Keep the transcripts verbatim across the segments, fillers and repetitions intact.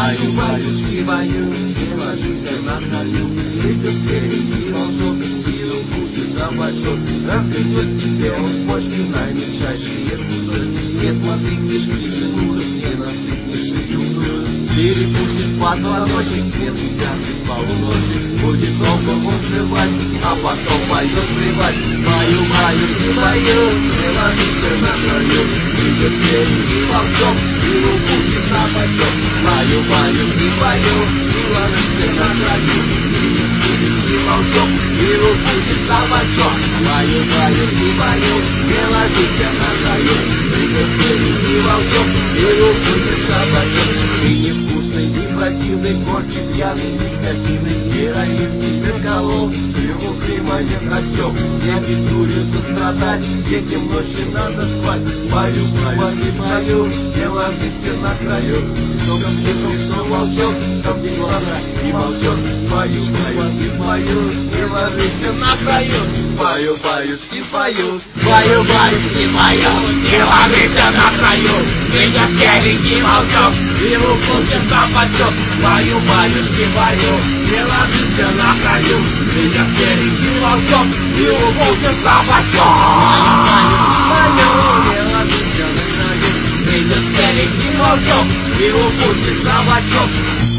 Баю, баюшки, баю, не ложись на краю. Ветер серенький волчок, силу будет табачок. Разгрызет тебе он почки на мельчайшие вкусы. Не смотри книжки, жену, не насыпнешь юную. Перепустишь позвоночник, нет тебя без полуночи. Будет долго он срывать, а потом пойдет срывать. Баю, баюшки, баю, не ложись на краю. Ветер серенький волчок, силу будет табачок. Баю, баюшки, баю, не ложись на краю. И волчок, и будет табачок. Баю, баюшки, баю, не ложись на краю. И волчок, и будет табачок. Ты невкусный, не противный, корчик пьяный, никотины, героин себе колол, клюву клима нет растек. Не обязуется страдать, детям ночи надо спать. Баю, баю, баю, не ложись на краю. Что ко что волчок, ко мне глаза и молчок. Баю, баю, баю, не ложись на краю. Баю, баюшки, баю, баю, баюшки, баю, не ложись на краю. Меня серенький волчок, и укусит табачок. Баю, баюшки, баю, не ложись на краю. Меня серенький волчок, и укусит табачок. Баю, не ложись на краю. Меня серенький волчок, и укусит табачок.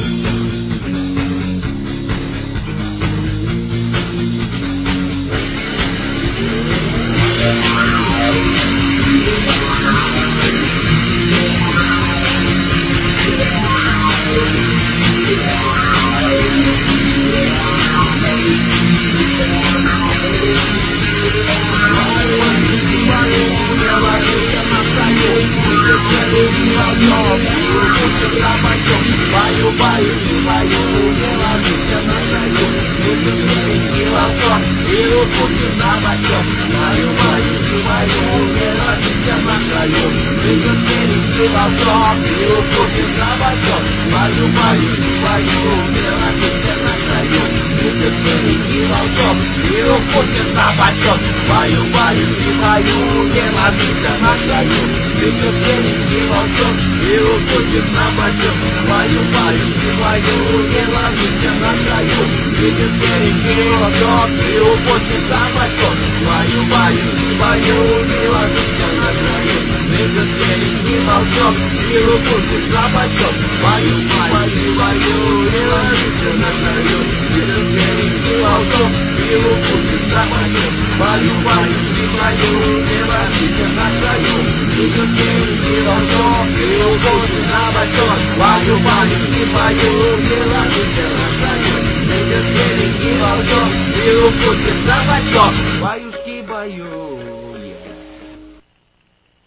Баю, баю, баю, не ложись на краю. Ветер серенький волчок, и укусит табачок. Баю, баю, баю, не ложись на краю. Ветер серенький волчок, и укусит табачок. Баю, баю, баю, не ложись на краю. Ветер серенький волчок, и укусит табачок. Баю, баю, баю, не ложись на краю. Ветер серенький волчок, и укусит табачок. Баю, баю, баю, не ложись на краю. Ветер серенький волчок, и укусит табачок. Баю, баю, баю, не ложись на краю. Ветер серенький волчок, и укусит табачок. Баю, баю, баю, не ложись на краю. Ветер серенький волчок, и укусит табачок. Баю, баю, баю, не ложись на краю. Ветер серенький волчок, и укусит табачок. Баю, баю, баю, не ложись на краю. Ветер серенький волчок, и укусит табачок.